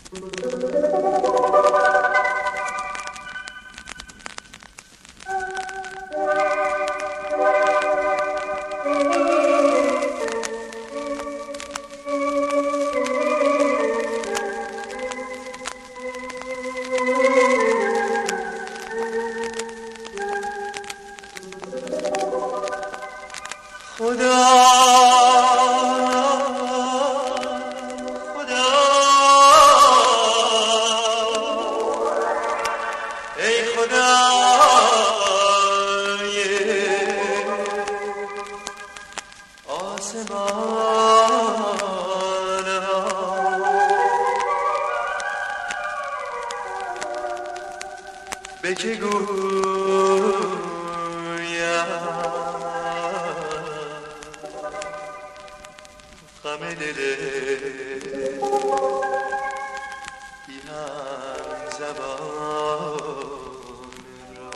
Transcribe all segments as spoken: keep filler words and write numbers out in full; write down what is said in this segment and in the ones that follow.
به که گویم غم دل بی هم زبان را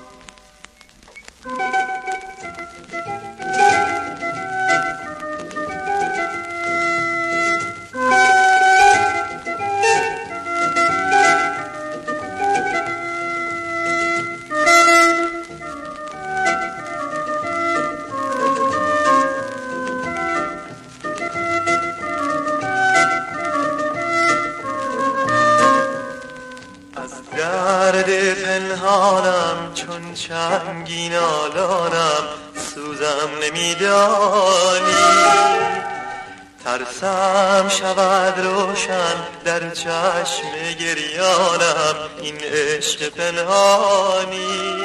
درد پنهانم چون چنگین آلانم سوزم نمیدانی ترسم شود روشن در چشم گریانم این عشق پنهانی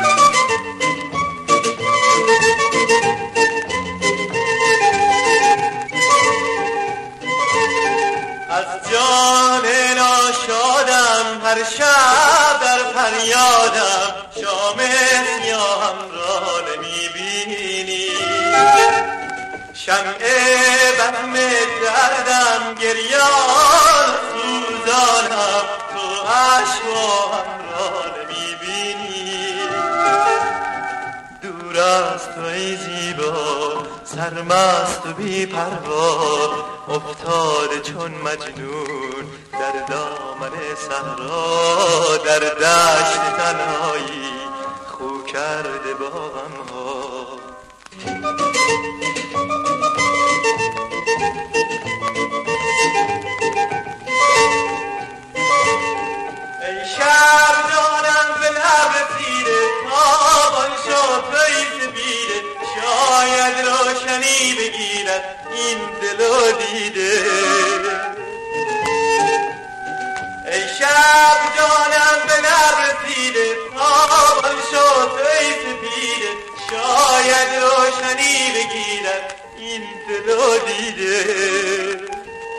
از جان ناشادم هر شب در فریادم شام سیاهم را نمیبینی شمع بهم دردم گریان سوزانم تو اشکاهم را نمیبینی دور از تو ای زیبا سرمست و بی پروا افتاده چون مجنون در دامن صحرا در دشت تنهایی خو کرده با غمها ای شب جانم به لب رسیده تابان شد توی سپیده شاید روشنی بگیرد این دل و دیده ای شب جانم به لب رسیده تابان شد توی سپیده شاید روشنی بگیرد این دل و دیده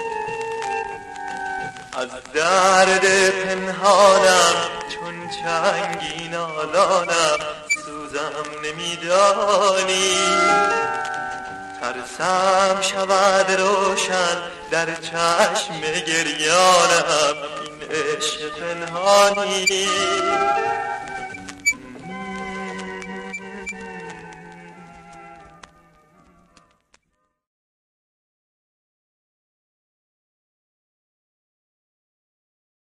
از درد پنهانم چون چنگین آلانم سوزم نمیدانی ترسم شود روشن در چشم گریانم این عشق پنهانی